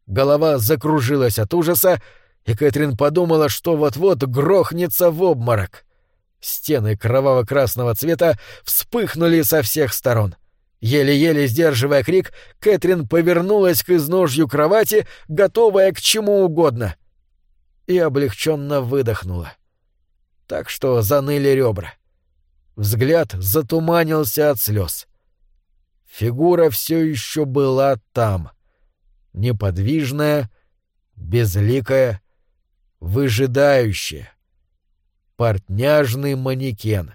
Голова закружилась от ужаса, и Кэтрин подумала, что вот-вот грохнется в обморок. Стены кроваво-красного цвета вспыхнули со всех сторон. Еле-еле сдерживая крик, Кэтрин повернулась к изножью кровати, готовая к чему угодно. И облегченно выдохнула. Так что заныли ребра. Взгляд затуманился от слез. Фигура все еще была там. Неподвижная, безликая, выжидающая. Портняжный манекен.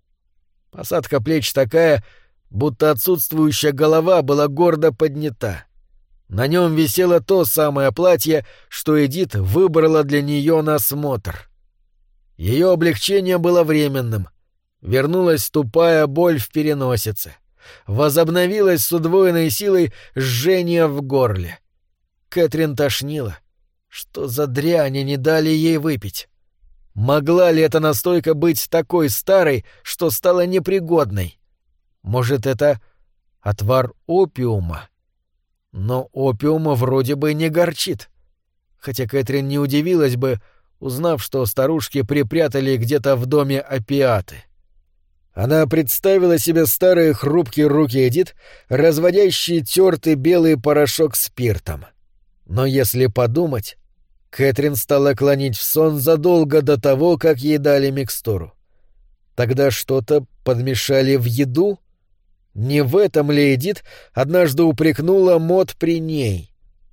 Посадка плеч такая, будто отсутствующая голова была гордо поднята. На нем висело то самое платье, что Эдит выбрала для нее на смотр. Ее облегчение было временным. Вернулась тупая боль в переносице. Возобновилось с удвоенной силой жжение в горле. Кэтрин тошнила. Что за дрянь они дали ей выпить? Могла ли эта настойка быть такой старой, что стала непригодной? Может, это отвар опиума? Но опиума вроде бы не горчит. Хотя Кэтрин не удивилась бы, узнав, что старушки припрятали где-то в доме опиаты. Она представила себе старые хрупкие руки Эдит, разводящие тертый белый порошок спиртом. Но если подумать, Кэтрин стала клонить в сон задолго до того, как ей дали микстуру. Тогда что-то подмешали в еду? Не в этом ли Эдит однажды упрекнула Мод при ней?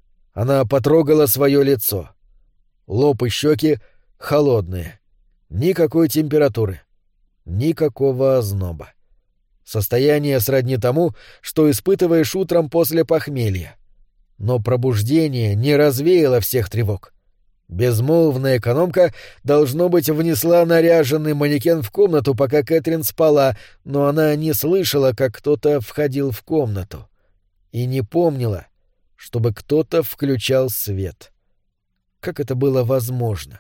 Она потрогала свое лицо. Лоб и щеки холодные. Никакой температуры. Никакого озноба. Состояние сродни тому, что испытываешь утром после похмелья. Но пробуждение не развеяло всех тревог. Безмолвная экономка, должно быть, внесла наряженный манекен в комнату, пока Кэтрин спала, но она не слышала, как кто-то входил в комнату. И не помнила, чтобы кто-то включал свет. Как это было возможно?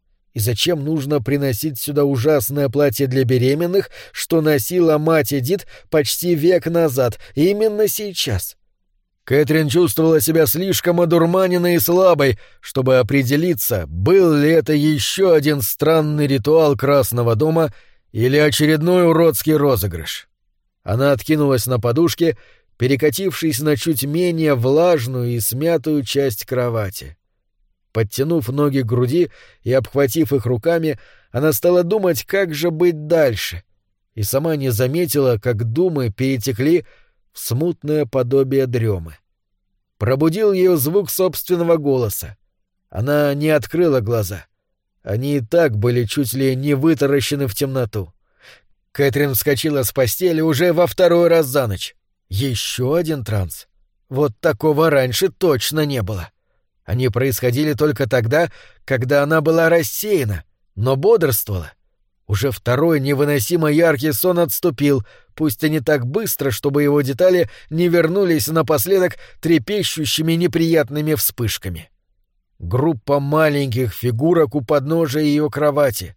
И зачем нужно приносить сюда ужасное платье для беременных, что носила мать Эдит почти век назад, именно сейчас? Кэтрин чувствовала себя слишком одурманенной и слабой, чтобы определиться, был ли это еще один странный ритуал Красного дома или очередной уродский розыгрыш. Она откинулась на подушке, перекатившись на чуть менее влажную и смятую часть кровати. Подтянув ноги к груди и обхватив их руками, она стала думать, как же быть дальше, и сама не заметила, как думы перетекли в смутное подобие дремы. Пробудил ее звук собственного голоса. Она не открыла глаза. Они и так были чуть ли не вытаращены в темноту. Кэтрин вскочила с постели уже во второй раз за ночь. Еще один транс. Вот такого раньше точно не было. Они происходили только тогда, когда она была рассеяна, но бодрствовала. Уже второй невыносимо яркий сон отступил, пусть и не так быстро, чтобы его детали не вернулись напоследок трепещущими неприятными вспышками. Группа маленьких фигурок у подножия ее кровати.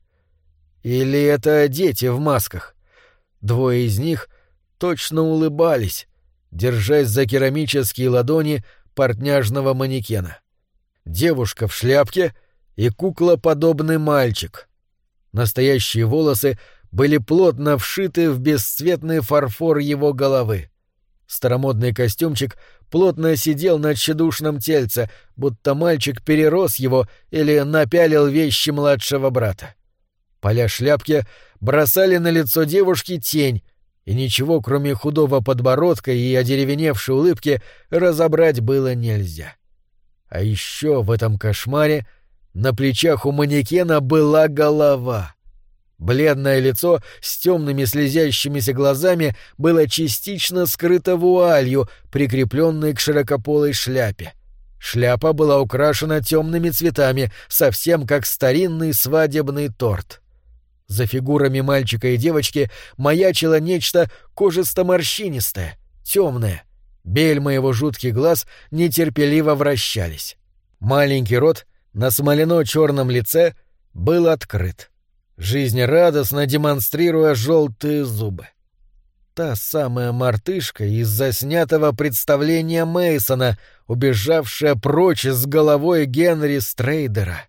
Или это дети в масках? Двое из них точно улыбались, держась за керамические ладони портняжного манекена. Девушка в шляпке и куклоподобный мальчик. Настоящие волосы были плотно вшиты в бесцветный фарфор его головы. Старомодный костюмчик плотно сидел на тщедушном тельце, будто мальчик перерос его или напялил вещи младшего брата. Поля шляпки бросали на лицо девушки тень, и ничего, кроме худого подбородка и одеревеневшей улыбки, разобрать было нельзя. А еще в этом кошмаре на плечах у манекена была голова. Бледное лицо с темными слезящимися глазами было частично скрыто вуалью, прикрепленной к широкополой шляпе. Шляпа была украшена темными цветами, совсем как старинный свадебный торт. За фигурами мальчика и девочки маячило нечто кожисто-морщинистое, темное. Бельма его жутких глаз нетерпеливо вращались. Маленький рот на смолено-черном лице был открыт, жизнерадостно демонстрируя желтые зубы. Та самая мартышка из заснятого представления Мейсона, убежавшая прочь с головой Генри Стрейдера.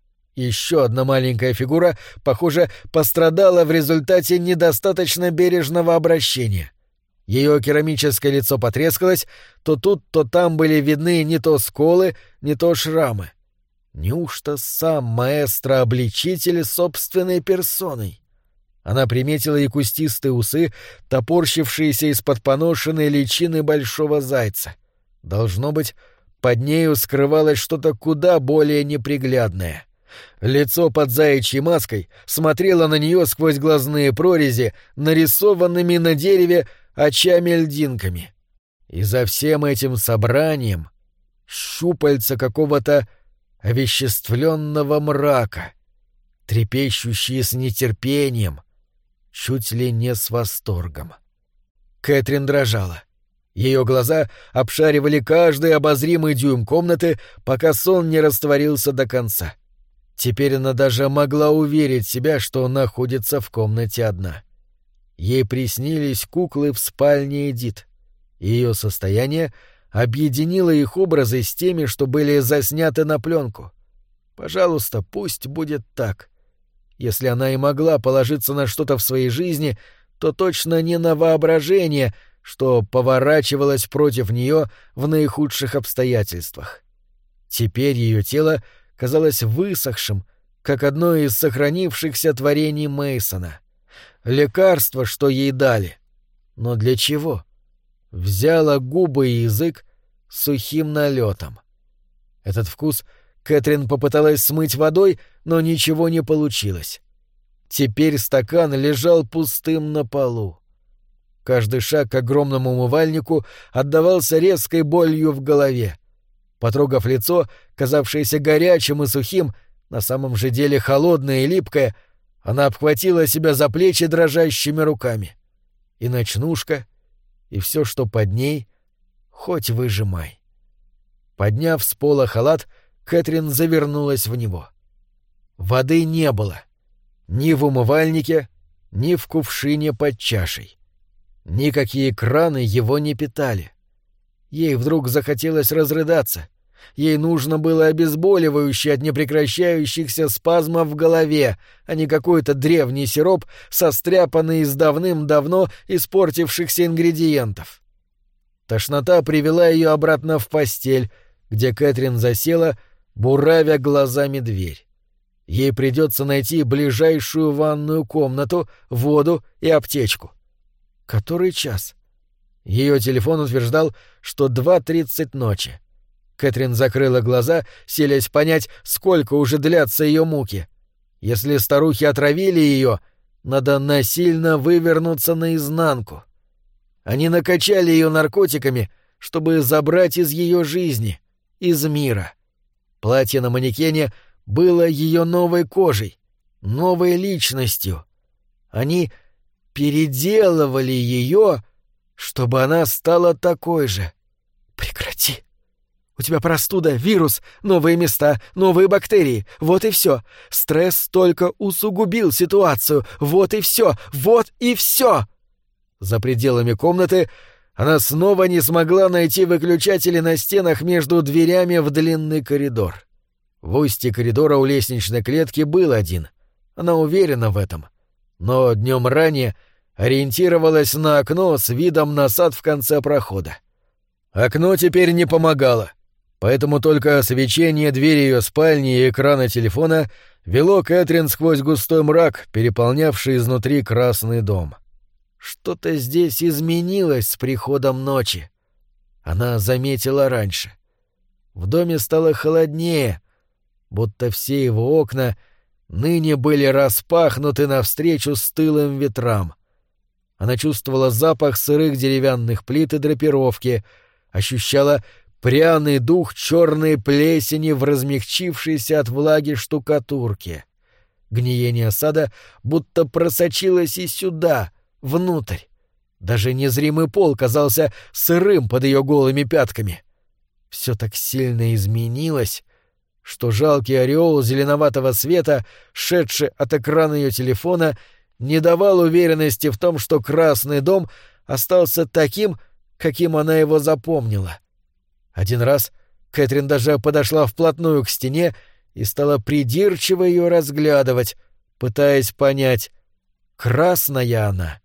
Еще одна маленькая фигура, похоже, пострадала в результате недостаточно бережного обращения. Ее керамическое лицо потрескалось, то тут, то там были видны не то сколы, не то шрамы. Неужто сам маэстро-обличитель собственной персоной? Она приметила и кустистые усы, топорщившиеся из-под поношенной личины большого зайца. Должно быть, под нею скрывалось что-то куда более неприглядное. Лицо под заячьей маской смотрело на нее сквозь глазные прорези, нарисованными на дереве очами-льдинками. И за всем этим собранием щупальца какого-то овеществленного мрака, трепещущие с нетерпением, чуть ли не с восторгом. Кэтрин дрожала. Ее глаза обшаривали каждый обозримый дюйм комнаты, пока сон не растворился до конца. Теперь она даже могла уверить себя, что находится в комнате одна. Ей приснились куклы в спальне Эдит. Ее состояние объединило их образы с теми, что были засняты на пленку. Пожалуйста, пусть будет так. Если она и могла положиться на что-то в своей жизни, то точно не на воображение, что поворачивалось против нее в наихудших обстоятельствах. Теперь ее тело казалось высохшим, как одно из сохранившихся творений Мейсона. Лекарство, что ей дали. Но для чего? Взяла губы и язык сухим налетом. Этот вкус Кэтрин попыталась смыть водой, но ничего не получилось. Теперь стакан лежал пустым на полу. Каждый шаг к огромному умывальнику отдавался резкой болью в голове. Потрогав лицо, казавшееся горячим и сухим, на самом же деле холодное и липкое, она обхватила себя за плечи дрожащими руками. И ночнушка, и все, что под ней, хоть выжимай. Подняв с пола халат, Кэтрин завернулась в него. Воды не было. Ни в умывальнике, ни в кувшине под чашей. Никакие краны его не питали. Ей вдруг захотелось разрыдаться. Ей нужно было обезболивающее от непрекращающихся спазмов в голове, а не какой-то древний сироп, состряпанный из давным-давно испортившихся ингредиентов. Тошнота привела ее обратно в постель, где Кэтрин засела, буравя глазами дверь. Ей придется найти ближайшую ванную комнату, воду и аптечку. Который час? Ее телефон утверждал, что 2:30 ночи. Кэтрин закрыла глаза, силясь понять, сколько уже длятся ее муки. Если старухи отравили ее, надо насильно вывернуться наизнанку. Они накачали ее наркотиками, чтобы забрать из ее жизни, из мира. Платье на манекене было ее новой кожей, новой личностью. Они переделывали ее, чтобы она стала такой же. Прекрати. У тебя простуда, вирус, новые места, новые бактерии. Вот и все. Стресс только усугубил ситуацию. Вот и все. Вот и все. За пределами комнаты она снова не смогла найти выключатели на стенах между дверями в длинный коридор. В устье коридора у лестничной клетки был один. Она уверена в этом. Но днем ранее ориентировалась на окно с видом на сад в конце прохода. Окно теперь не помогало, поэтому только свечение двери ее спальни и экрана телефона вело Кэтрин сквозь густой мрак, переполнявший изнутри красный дом. Что-то здесь изменилось с приходом ночи. Она заметила раньше. В доме стало холоднее, будто все его окна ныне были распахнуты навстречу стылым ветрам. Она чувствовала запах сырых деревянных плит и драпировки, ощущала пряный дух черной плесени в размягчившейся от влаги штукатурке. Гниение сада будто просочилось и сюда, внутрь. Даже незримый пол казался сырым под ее голыми пятками. Все так сильно изменилось, что жалкий ореол зеленоватого света, шедший от экрана ее телефона, не давал уверенности в том, что красный дом остался таким, каким она его запомнила. Один раз Кэтрин даже подошла вплотную к стене и стала придирчиво ее разглядывать, пытаясь понять, красная она